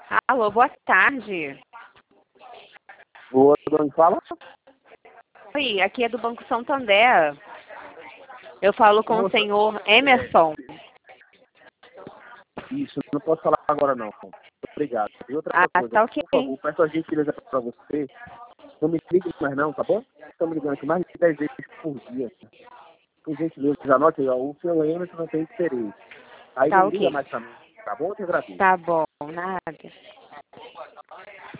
Alô, boa tarde. Boa, de onde fala? Oi, aqui é do Banco Santander. Eu falo com o Moça, senhor Emerson. isso, não posso falar agora não. Obrigado. E outra Ah, coisa, tá ok. por favor, peço a gentileza para você, não me ligue mais não, tá bom? Estão me ligando aqui mais de 10 vezes por dia. Por gentileza, anote aí, ó, o seu Emerson não tem interesse. Aí Tá não liga ok. mais para mim, tá bom? Eu te agradeço. Tá bom, nada.